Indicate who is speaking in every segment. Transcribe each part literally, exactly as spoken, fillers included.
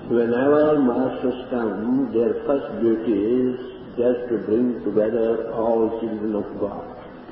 Speaker 1: Whenever masters come, their first duty is just to bring together all children of God.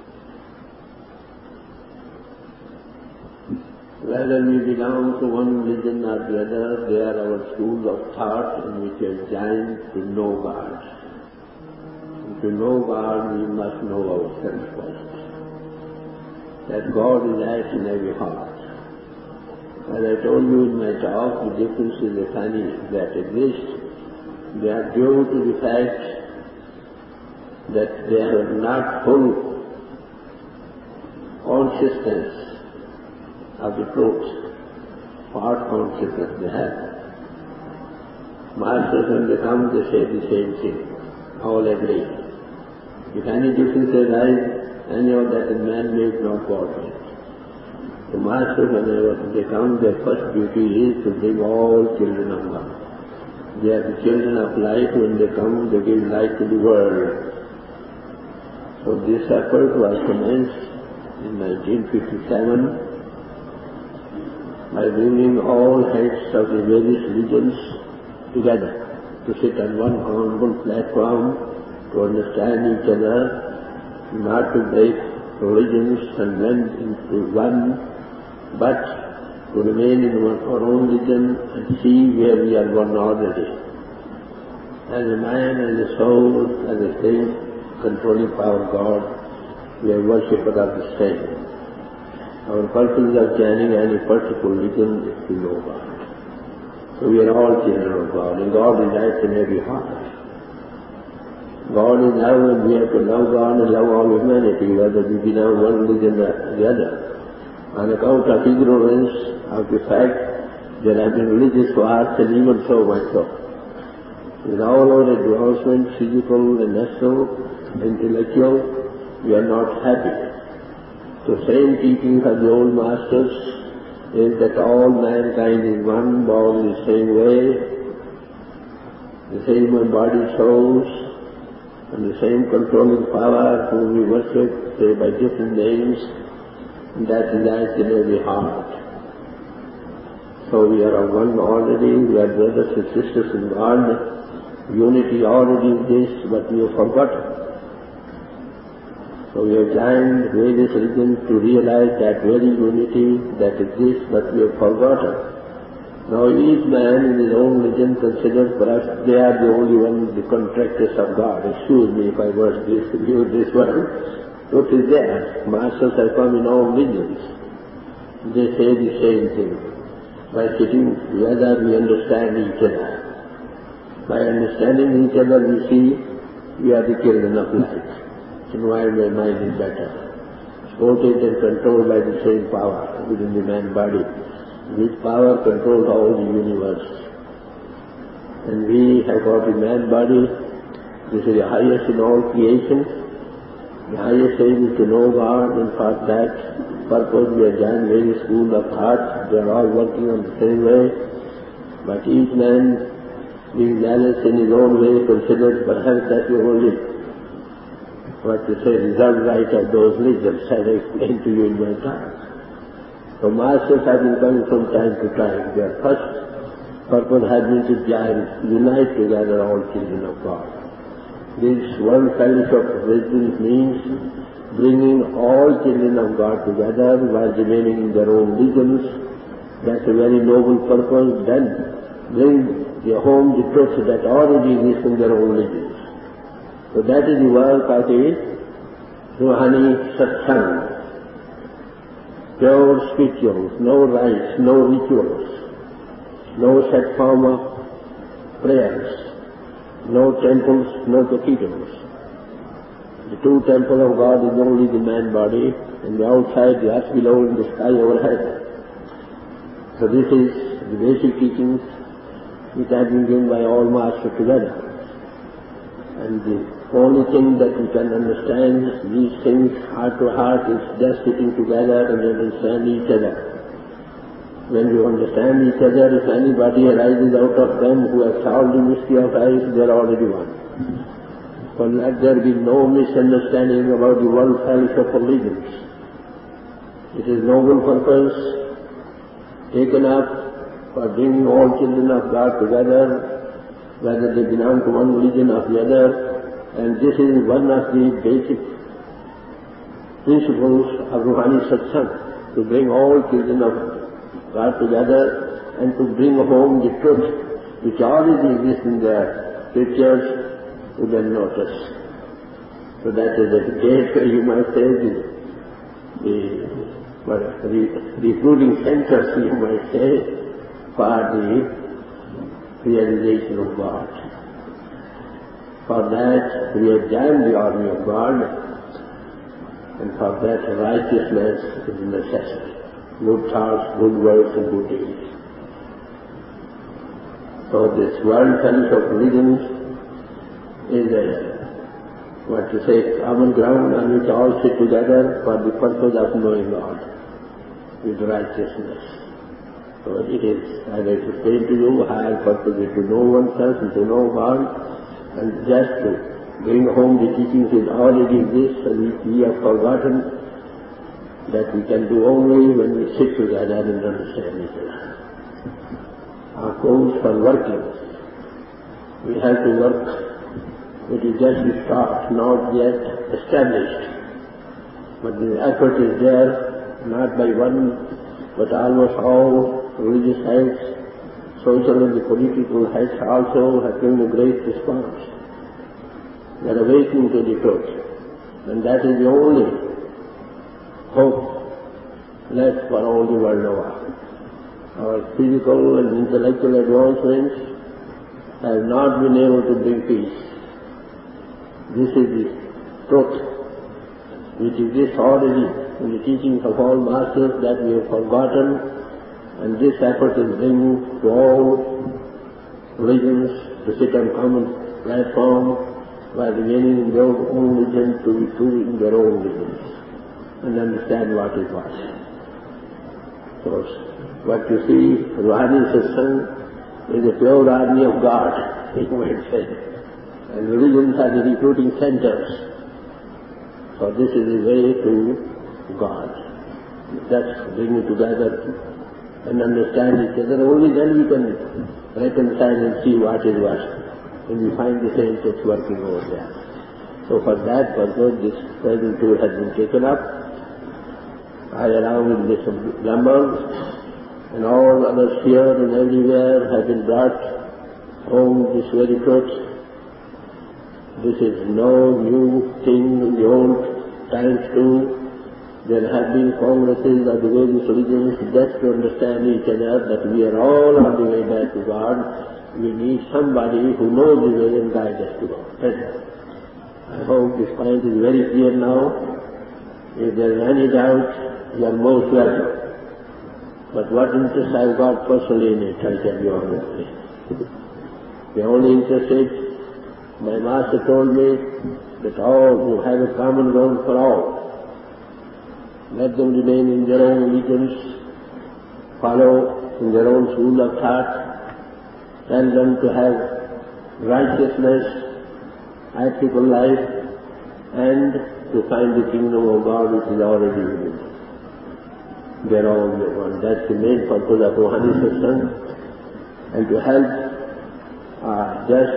Speaker 1: Whether we belong to one religion or the other, they are our schools of thought in which we are designed to know God. And to know God, we must know ourselves first. That God resides in every heart. As I told you in my talk, the differences, if any, that exist, they are due to the fact that they have not full consciousness of the truth. Part consciousness they have. Masters, when they come, they say the same thing. All agree. If any difference arises, any of that is man-made, not God-made. The Masters, whenever they come, their first duty is to bring all children of God. They are the children of light. When they come, they give light to the world. So this effort was commenced in nineteen fifty-seven by bringing all heads of the various religions together to sit on one common platform to understand each other, not to break religions and blend into one, but to remain in our own religion and see where we are one already. As a man, as a soul, as a thing, controlling power of God, we are worshippers of the same. Our purpose of joining any particular religion is to know God. So we are all children of God, and God resides in every heart. God is love, and we have to love God and love all humanity, whether we belong one religion or the other. On account of ignorance of the fact there have been religious wars, and even so much so. With all our advancement, physical and mental, intellectual, we are not happy. The same teaching of the old masters is that all mankind is one, born the same way, the same embodied souls, and the same controlling power whom we worship, say by different names, that resides in every heart. So we are of one already, we are brothers and sisters in God. Unity already exists, but we have forgotten. So we have joined various religions to realize that very unity that exists, but we have forgotten. Now each man in his own religion considers perhaps they are the only ones, the contractors of God. Excuse me if I was this, use this word. What is there? Masters have come in all religions. They say the same thing. By sitting together, we understand each other. By understanding each other, we see we are the children of light. And why my mind is better. Supported and controlled by the same power within the man body. This power controls all the universe. And we have got the man body. This is the highest in all creation. The highest aim is to know God, and for that purpose we have joined various schools of thought. They are all working on the same way. But each man, being balanced in his own way, considers perhaps that we only, what to say, result right of those religions, as I explained to you in my talk. So masters have been coming from time to time. Their first purpose has been to join, unite together all children of God. This one fellowship of wisdom means bringing all children of God together while remaining in their own religions. That's a very noble purpose. Then bring the home the truth that already exists in their own religions. So that is the work of the Ruhani Satsang. Pure spirituals, no rites, no rituals, no set form of prayers. No temples, no cathedrals. The true temple of God is only the man body, and the outside, the earth below, and the sky overhead. So this is the basic teachings which have been given by all masters together. And the only thing that we can understand these things heart to heart is just sitting together and understand each other. When we understand each other, if anybody arises out of them who has solved the mystery of life, they are already one. For let there be no misunderstanding about the world fellowship of religions. It is noble purpose taken up for bringing all children of God together, whether they belong to one religion or the other, and this is one of the basic principles of Ruhani Satsang, to bring all children of God together and to bring home the truth which already exists in the scriptures to their notice. So that is the gateway, you might say, the, the, well, the recruiting centers, you might say, for the realization of God. For that we have joined the army of God, and for that righteousness is a necessity. Good thoughts, good words, and good deeds. So this world fellowship of religions is a, what to say, common ground on which all sit together for the purpose of knowing God with righteousness. So it is, as I explained to you, higher purpose is to know oneself and to know God, and just to bring home the teachings which already exist and which we have forgotten, that we can do only when we sit together and understand each other. Our goals for working, we have to work, it is just a start, not yet established. But the effort is there, not by one, but almost all religious heads, social and the political heads also have given a great response. They are awakening to the truth. And that is the only hope left for all the world over. Our physical and intellectual advancements have not been able to bring peace. This is the truth which exists already in the teachings of all masters that we have forgotten, and this effort is bringing to all religions to sit on common platform while remaining in their own religion to be true in their own religions and understand what is what. So what you see, Ruhani Satsang is a pure army of God, you might say. And religions are the recruiting centers. So this is the way to God. That's bringing together and understand each other. Only then we can reconcile and see what is what. And we find the same truth working over there. So for that purpose, this present tour has been taken up. I, along with Mister Gamble and all others here and everywhere, have been brought home this very truth. This is no new thing in the old times too. There have been congresses of the various religions just to understand each other that we are all on the way back to God. We need somebody who knows the way and guides us to God. I hope this point is very clear now. If there is any doubt, you are most welcome. But what interest I have got personally in it, I tell you honestly. The only interest is, my master told me that all who have a common ground for all, let them remain in their own religions, follow in their own school of thought, tell them to have righteousness, ethical life, and to find the kingdom of God which is already within them. They are all one. That's the main purpose of Ruhani Satsang, and to help uh, just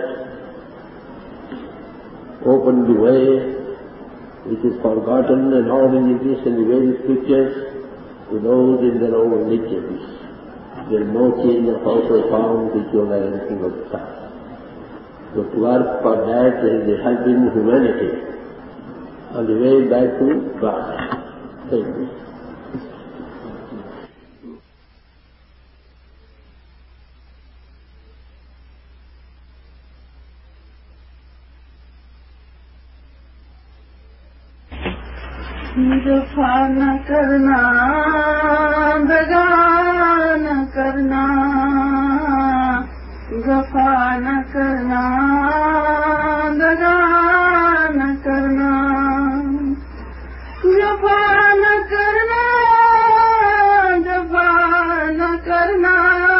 Speaker 1: open the way which is forgotten and already exists in the various scriptures to those in their own religions. There is no change of outward form, ritual, or anything of the sort. So to work for that is helping humanity on the way back to God. Thank you.
Speaker 2: जफा न करना दगा न करना जफा न करना दगा न करना जफा न करना जफा न करना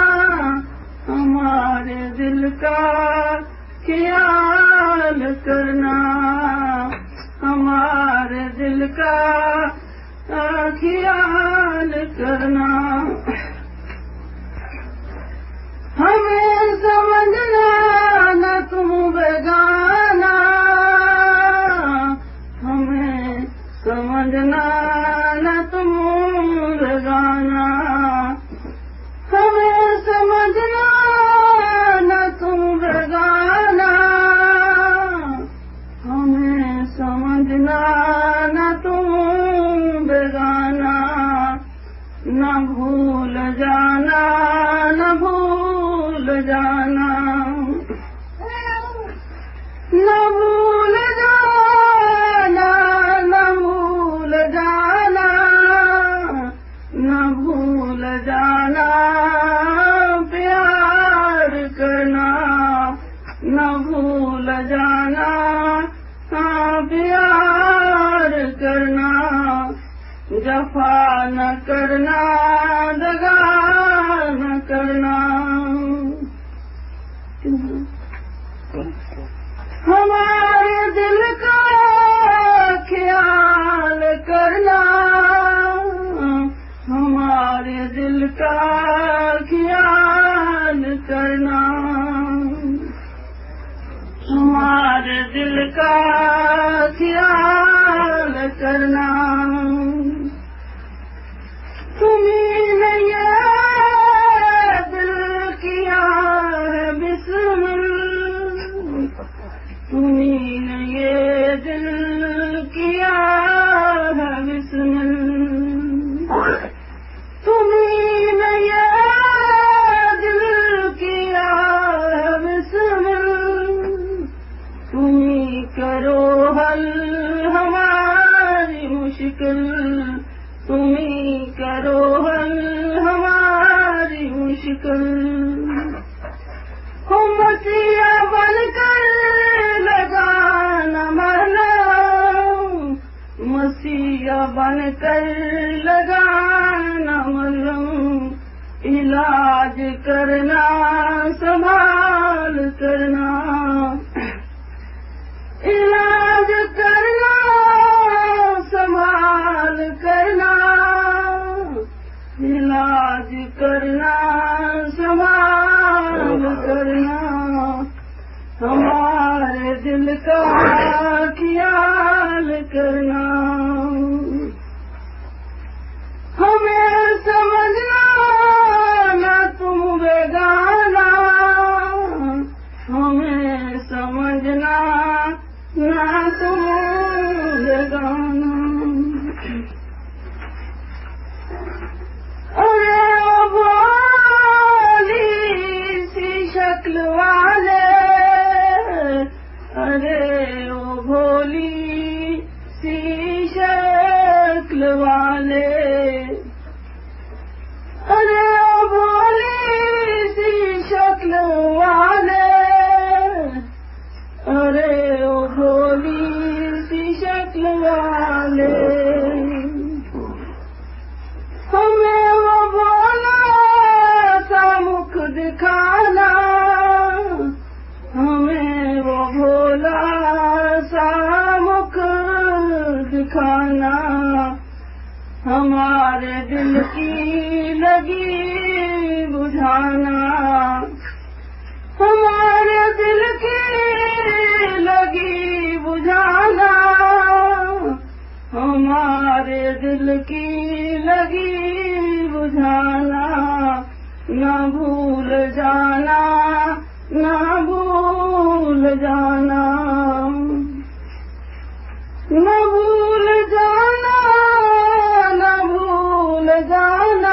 Speaker 2: हमारे दिल का ख्याल करना हमारे दिल का ख्याल करना जाना न भूल जाना न भूल जाना न भूल जाना प्यार करना न भूल जाना प्यार करना जफा न करना दगा न करना हमारे दिल का ख्याल करना हमारे दिल का ख्याल करना हमारे दिल का ख्याल करना तुम्हें ये दिल किया है बिस्मिल तुम्हें ये दिल किया है बिस्मिल तुम्हें ये दिल किया है बिस्मिल तुम्ही करो हल हमारी मुश्किल तुम्ही करो हल हमारी मुश्किल हम मसीहा बनकर लगाना मरना मसीहा बनकर लगाना मरम इलाज करना संभाल करना इलाज करना संभाल करना इलाज करना संभाल करना हमारे दिल का ख्याल करना हमें समझना न तुम बेगाना हमें समझना ना तुम बेगाना अरे ओ भोली सी शक्ल वाले अरे ओ भोली सी शक्ल वाले अरे ओ भोली सी शक्ल वाले अरे ओ भोली सी शक्ल वाले हमें वो भोला सा मुख दिखाना हमें वो भोला सा मुख दिखाना हमारे दिल की लगी बुझाना हमारे दिल की लगी बुझाना हमारे दिल की लगी बुझाना न भूल जाना न भूल जाना न भूल जाना न भूल जाना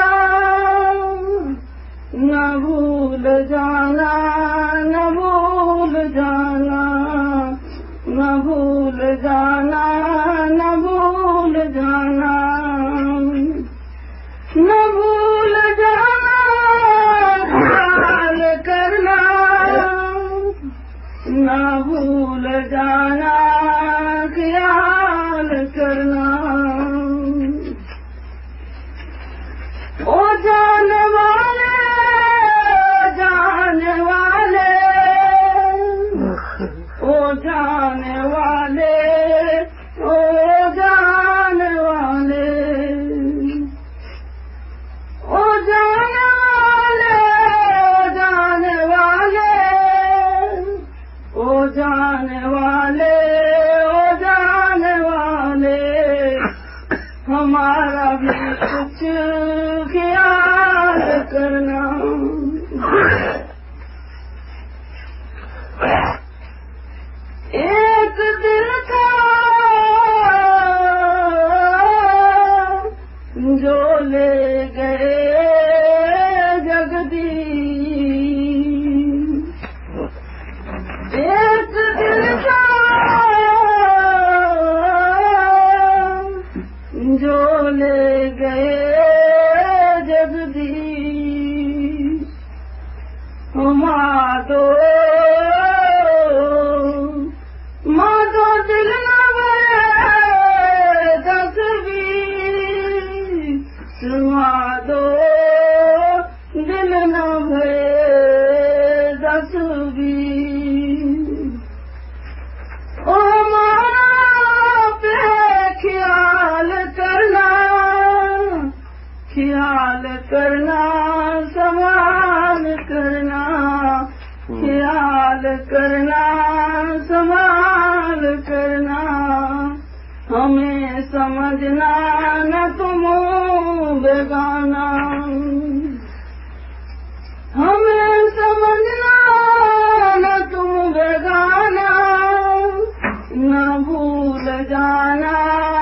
Speaker 2: न भूल जाना न भूल जाना न भूल जाना न भूल जाना न भूल जाना ख्याल करना न भूल जाना ख्याल करना ओ जाने वाले जाने वाले ओ जाने वाले ओ जाने वाले ओ जाने वाले जाने वाले ओ जाने वाले माधो माधो दिल न भरे दस बीस माधो दिल न भरे दस बीस ओ मां पे ख्याल करना ख्याल करना संभाल करना ख्याल करना संभाल करना हमें समझना न तुम बेगाना हमें समझना न तुम बेगाना न भूल जाना